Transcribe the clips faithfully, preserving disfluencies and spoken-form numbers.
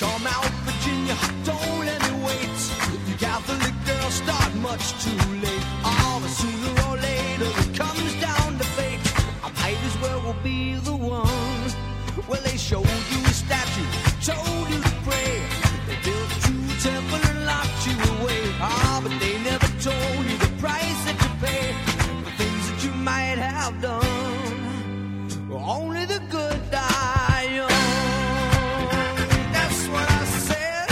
Come out, Virginia, don't let me wait. You Catholic girls start much too late. Oh, but sooner or later it comes down to fate. I might as well will be the one. Well, they showed you a statue, told you to pray. They built you a temple and locked you away. Ah, but they never told you the price that you pay for things that you might have done. Only the good die young. That's what I said.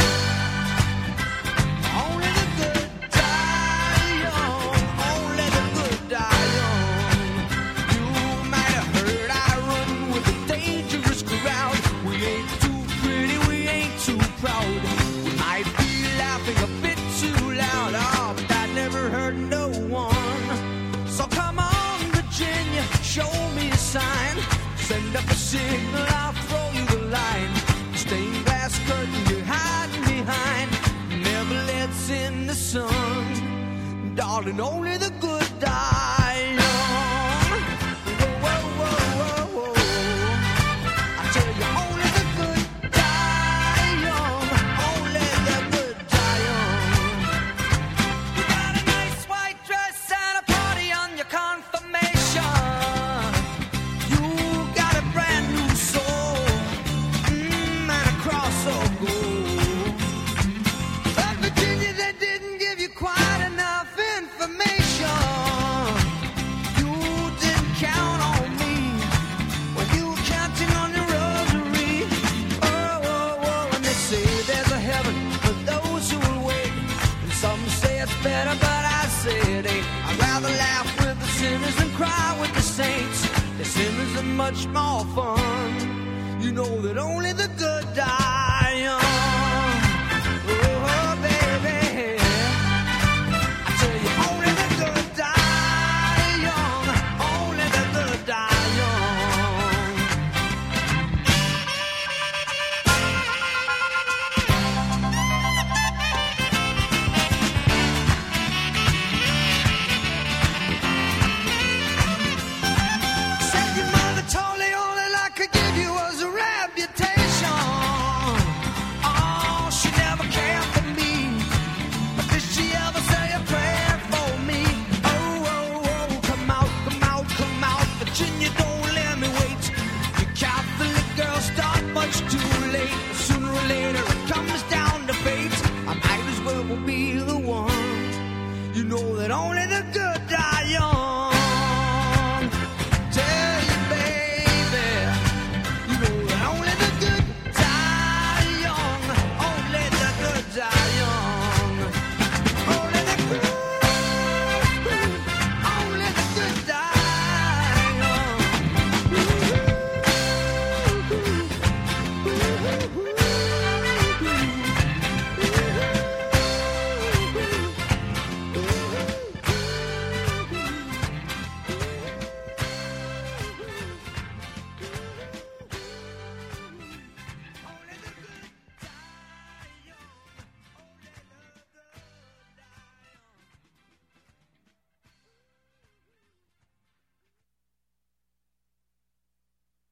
Only the good die young. Only the good die young. You might have heard I run with a dangerous crowd. We ain't too pretty, we ain't too proud. We might be laughing a bit too loud. Oh, but that never hurt no one. So come on, Virginia, show me a sign. Send up a signal, I'll throw you the line. Stained glass curtain you're hiding behind never lets in the sun. Darling, only the good die young. Whoa, whoa, whoa, whoa, whoa. I tell you, only the good die young. Only the good die young. You got a nice white dress and a party on your confirmation. Better, but I say it ain't. I'd rather laugh with the sinners than cry with the saints. The sinners are much more fun. You know that only the good die.